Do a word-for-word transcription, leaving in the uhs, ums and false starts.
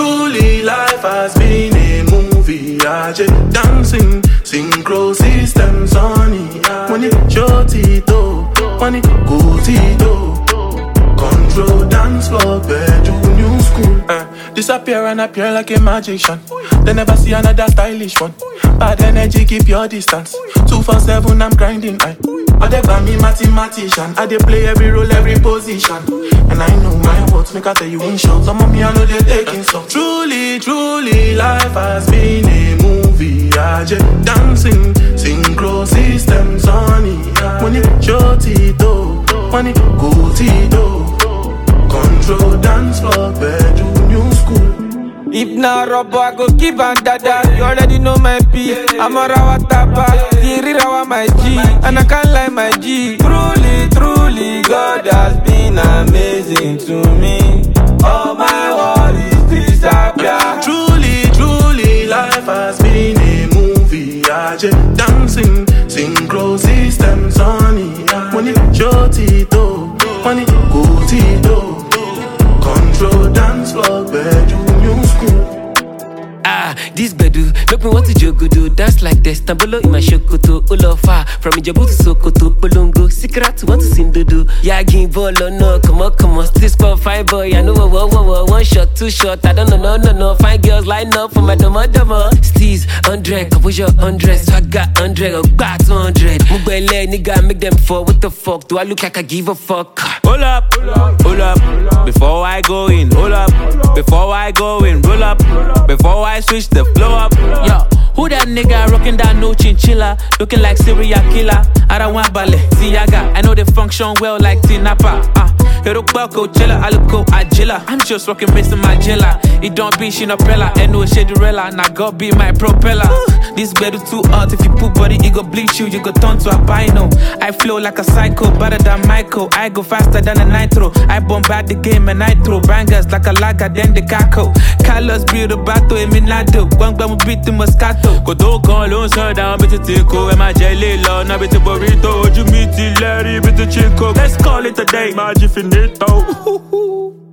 truly life has been a movie. I just dancing, synchro systems on it. When it short it up, when it go it up. Control dance floor, bedroom, new school. Uh, disappear and appear like a magician. They never see another stylish one. Bad energy, keep your distance. Two for seven, I'm grinding. I, I they call me mathematician. I they play every role, every position. And I know my words, make I tell you in short. Some of me I know they taking some. Truly, truly, life has been a movie. I just dancing, synchro systems on it. When it short it up, when it go it up. Control dance floor, bedroom, new school. If not rubber, I go keep and dada. You already know my P. I'm a rawa tapa, Thierry rawa my G. And I can't lie my G. Truly, truly, God has been amazing to me. All my worries disappear. Truly, truly, life has been a movie. I just dancing, synchro systems on it. When it short it up, when it go it up. Control dance floor, bedroom, new school. Ah, this bedu, make me want to jogodo. Dance like this, Tambolo in my shokoto. Olofa, from Ijebu to Sokoto. Bolongo, secret, want to sing dodo. Yagi, bolo, no, come on, come on. Still score fine boy, I know what, what, what, one shot, two shot. I don't know, no, no, no. Fine girls line up for my domo, domo. Steez, hundred, composure, hundred. So I got hundred, I got two hundred. Mubele, nigga, make them fall. What the fuck? Do I look like I give a fuck? Hold up, hold up, before I go in. Hold up, before I go in. Roll up, before I switch the flow up. Yo, who that nigga rocking that no chinchilla? Looking like serial killer. I don't want ballet, Tiaga. I know they function well like Tinapa. Ah, uh, Hero Belko, Chilla, Aluko, Agila. I'm just rocking Mister Magella. It don't be Shinapella, and no Shedurella. Now God be my propeller. This bed is too hot. If you put body, it go bleach you. You go turn to albino. I flow like a psycho, better than Michael. I go faster than a nitro. I bombard the game and I throw bangers like a lager, then the caco. Carlos build a battle, Eminado. One bam beat the Moscato. Go to call on sir down, bit of tico. And my jelly law, now bit of burrito. You meet the Larry, bit of chico. Let's call it a day, my finito.